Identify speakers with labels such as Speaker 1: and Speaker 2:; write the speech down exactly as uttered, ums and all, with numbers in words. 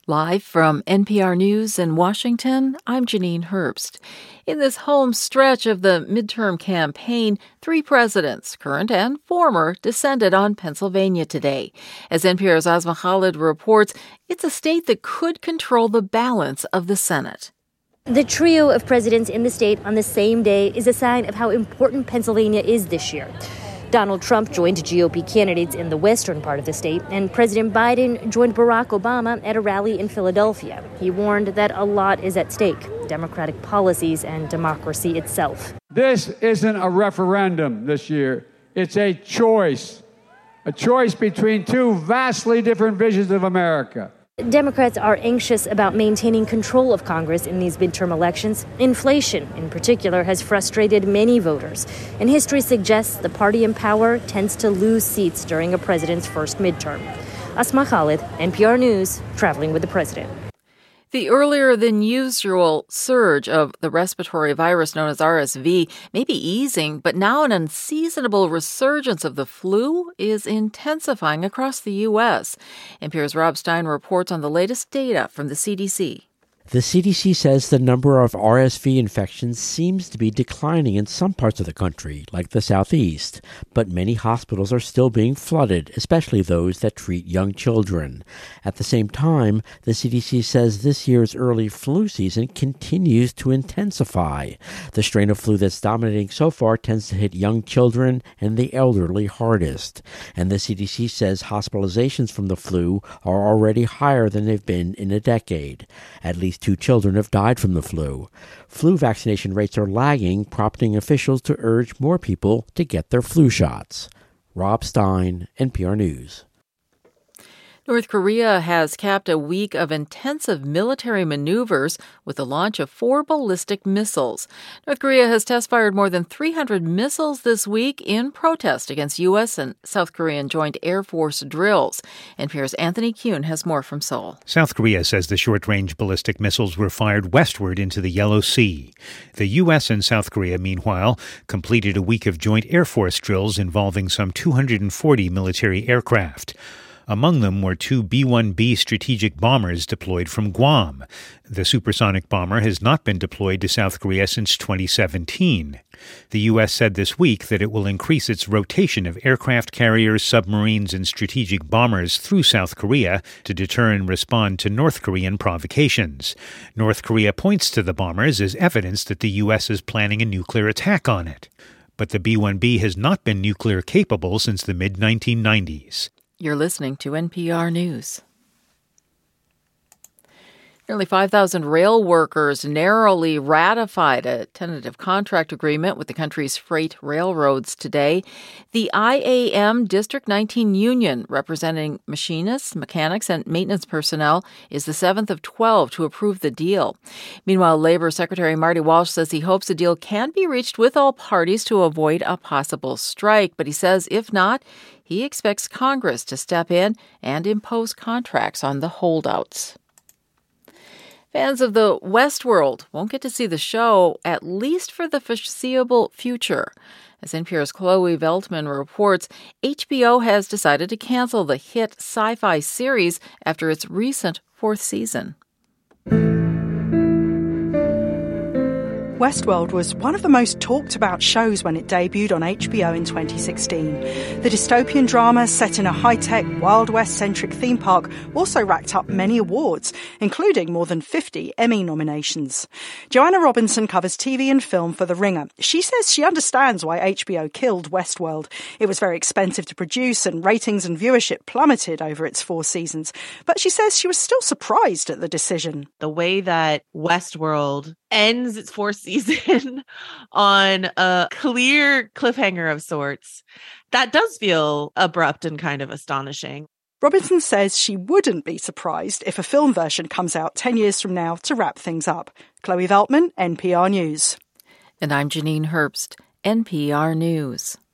Speaker 1: Live from N P R News in Washington, I'm Janine Herbst. In this home stretch of the midterm campaign, three presidents, current and former, descended on Pennsylvania today. As N P R's Asma Khalid reports, it's a state that could control the balance of the Senate.
Speaker 2: The trio of presidents in the state on the same day is a sign of how important Pennsylvania is this year. Donald Trump joined G O P candidates in the western part of the state, and President Biden joined Barack Obama at a rally in Philadelphia. He warned that a lot is at stake: democratic policies and democracy itself.
Speaker 3: This isn't a referendum this year. It's a choice, a choice between two vastly different visions of America.
Speaker 2: Democrats are anxious about maintaining control of Congress in these midterm elections. Inflation, in particular, has frustrated many voters, and history suggests the party in power tends to lose seats during a president's first midterm. Asma Khalid, N P R News, traveling with the president.
Speaker 1: The earlier-than-usual surge of the respiratory virus known as R S V may be easing, but now an unseasonable resurgence of the flu is intensifying across the U S. N P R's Rob Stein reports on the latest data from the C D C.
Speaker 4: The C D C says the number of R S V infections seems to be declining in some parts of the country, like the Southeast, but many hospitals are still being flooded, especially those that treat young children. At the same time, the C D C says this year's early flu season continues to intensify. The strain of flu that's dominating so far tends to hit young children and the elderly hardest. And the C D C says hospitalizations from the flu are already higher than they've been in a decade. At least two children have died from the flu. Flu vaccination rates are lagging, prompting officials to urge more people to get their flu shots. Rob Stein, N P R News.
Speaker 1: North Korea has capped a week of intensive military maneuvers with the launch of four ballistic missiles. North Korea has test-fired more than three hundred missiles this week in protest against U S and South Korean joint Air Force drills. N P R's Anthony Kuhn has more from Seoul.
Speaker 5: South Korea says the short-range ballistic missiles were fired westward into the Yellow Sea. The U S and South Korea, meanwhile, completed a week of joint Air Force drills involving some two hundred forty military aircraft. Among them were two B one B strategic bombers deployed from Guam. The supersonic bomber has not been deployed to South Korea since twenty seventeen. The U S said this week that it will increase its rotation of aircraft carriers, submarines, and strategic bombers through South Korea to deter and respond to North Korean provocations. North Korea points to the bombers as evidence that the U S is planning a nuclear attack on it. But the B one B has not been nuclear capable since the mid nineteen nineties.
Speaker 1: You're listening to N P R News. Nearly five thousand rail workers narrowly ratified a tentative contract agreement with the country's freight railroads today. The I A M District nineteen union, representing machinists, mechanics, and maintenance personnel, is the seventh of twelve to approve the deal. Meanwhile, Labor Secretary Marty Walsh says he hopes a deal can be reached with all parties to avoid a possible strike, but he says if not, he expects Congress to step in and impose contracts on the holdouts. Fans of the Westworld won't get to see the show, at least for the foreseeable future. As N P R's Chloe Veltman reports, H B O has decided to cancel the hit sci-fi series after its recent fourth season.
Speaker 6: Westworld was one of the most talked about shows when it debuted on H B O in twenty sixteen. The dystopian drama set in a high-tech, Wild West-centric theme park also racked up many awards, including more than fifty Emmy nominations. Joanna Robinson covers T V and film for The Ringer. She says she understands why H B O killed Westworld. It was very expensive to produce and ratings and viewership plummeted over its four seasons. But she says she was still surprised at the decision.
Speaker 7: The way that Westworld ends its fourth season on a clear cliffhanger of sorts, that does feel abrupt and kind of astonishing.
Speaker 6: Robinson says she wouldn't be surprised if a film version comes out ten years from now to wrap things up. Chloe Veltman, N P R News.
Speaker 1: And I'm Janine Herbst, N P R News.